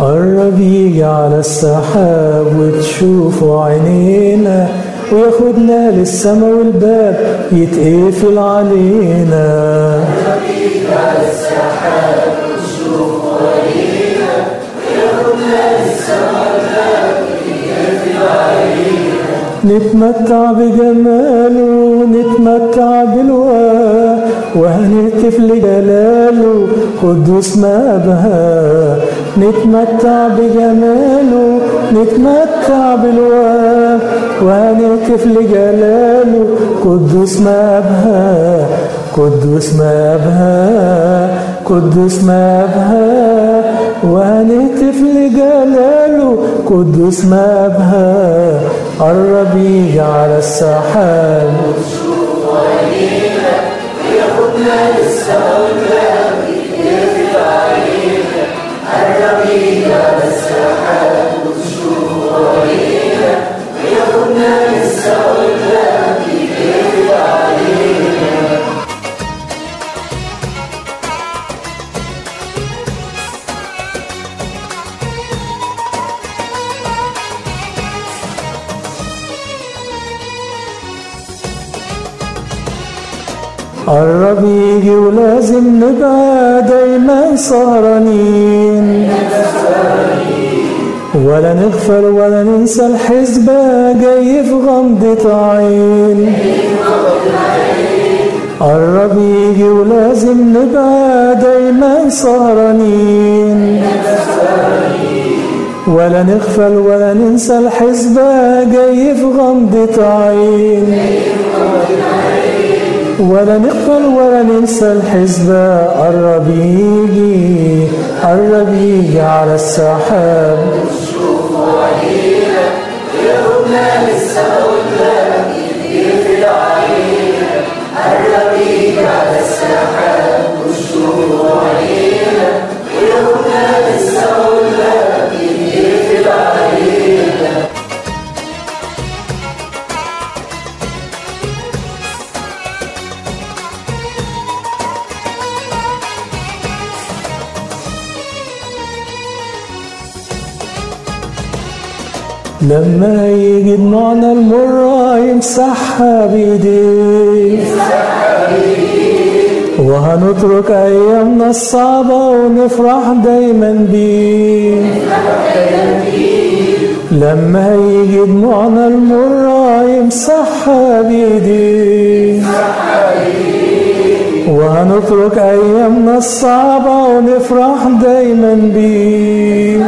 قرب يجي على السحاب وتشوفه عينينا، وياخدنا للسما والباب يتقفل علينا. قرب يجي على السحاب وتشوفه عينينا، وياخدنا للسما والباب يتقفل علينا. نتمتع بجماله نتمتع بالواه، وهنهتف لجلاله قدوس ما أبهى. نتمتع بجماله نتمتع بالواه، وهنهتف لجلاله قدوس ما أبهى. قدوس ما أبهى قدوس ما أبهى، وهنهتف لجلاله قدوس ما أبهى. قرب يجي على السحاب وتشوفه عينينا، وياخدنا للسما والباب يتقفل علينا. قرب يجي على السحاب وتشوفه عينينا، وياخدنا للسما والباب يتقفل علينا. قرب يجي ولازم نبقى دايما سهرانين، ولا نغفل ولا ننسى الحسبة جاي في غمضة عين. قرب يجي ولازم نبقى دايما سهرانين، ولا نغفل ولا ننسى الحسبة جاي في غمضة عين. ولا نغفل ولا ننسى الحسبة. قرب يجي على السحاب وتشوفه عينينا، وياخدنا للسما والباب يتقفل علينا. قرب يجي على السحاب وتشوفه عينينا، وياخدنا للسما والباب يتقفل علينا. لما يجي دموعنا المرة يمسحها بإيديه، وهنترك أيامنا الصعبة ونفرح دايما بيه. لما يجي دموعنا المرة يمسحها بإيديه، وهنترك أيامنا الصعبة ونفرح دايما بيه.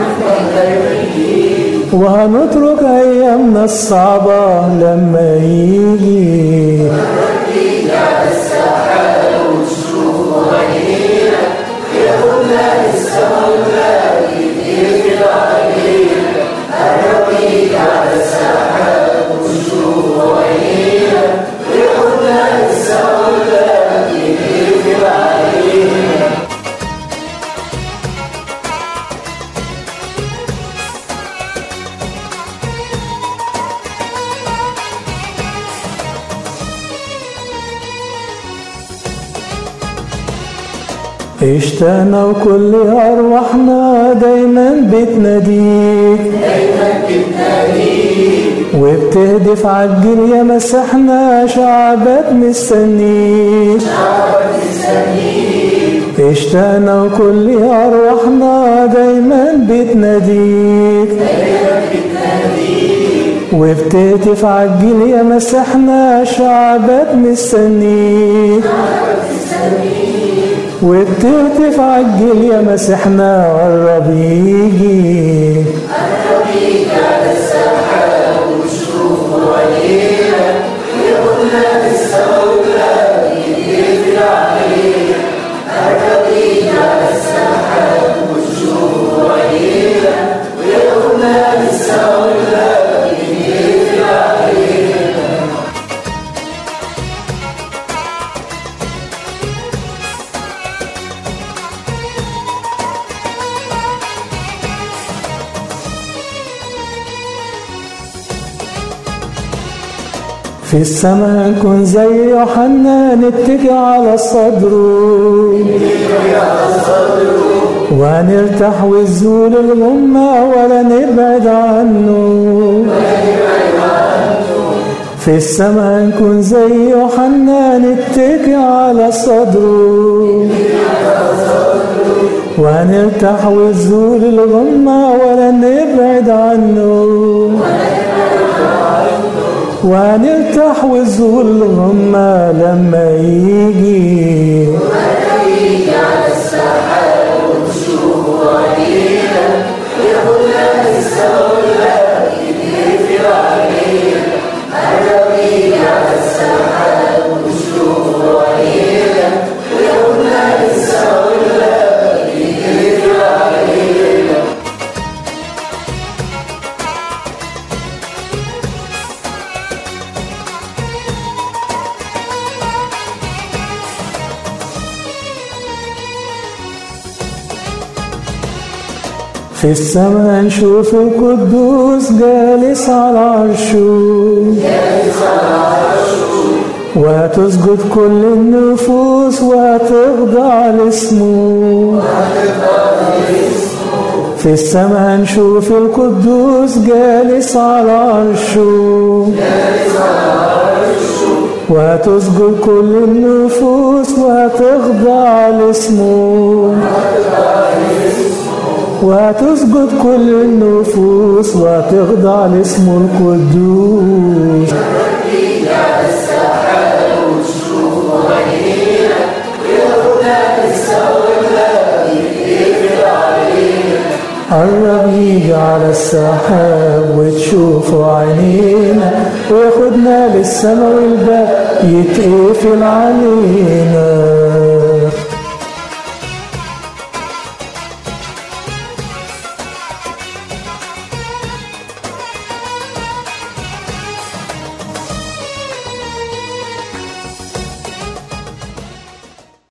وهنترك أيامنا الصعبة لما يجي. على السحاب وتشوفه عينينا، وياخدنا للسما والباب يتقفل علينا. قرب يجي على السحاب وتشوفه عينينا، وياخدنا للسما والباب يتقفل علينا. اشتقنا وكل أرواحنا دايما بتناديك، وبتهدف عالجيل يا مسحنا شعبك مستنيك. اشتقنا وكل أرواحنا دايما بتناديك، وبتهتف عالجيل يا مسحنا شعبك مستنيك. وبتهتف عالجيل يا مسحنا. قرب يجي على السحاب وتشوفه عينينا، وياخدنا للسما والباب يتقفل علينا. قرب يجي على السحاب وتشوفه عينينا، وياخدنا للسما والباب يتقفل علينا. في السماء نكون زي يوحنا نتكي على صدره ونرتاح والذل الغمة ولا نبعد عنه. في السماء نكون زي يوحنا نتكي على صدره ونرتاح والذل الغمة ولا نبعد عنه. ونرتاح والذل الغمة لما يجي على السحاب ونشوفه علينا ياخدنا للسما والأرض يقفل علينا. الربيع على السحاب ونشوفه علينا ياخدنا للسما والأرض يقفل علينا. في السماء نشوف القدوس جالس على عرشه وتسجد كل النفوس وتخضع لاسمه. في السماء نشوف القدوس جالس على عرشه وتسجد كل النفوس وتخضع لاسمه. وتسجد كل النفوس وتخضع لاسمه القدوس. على السحاب ونشوفه علينا وياخدنا للسما والأرض يقفل علينا. قرب يجي على السحاب وتشوفه عينينا وياخدنا للسما والباب يتقفل علينا.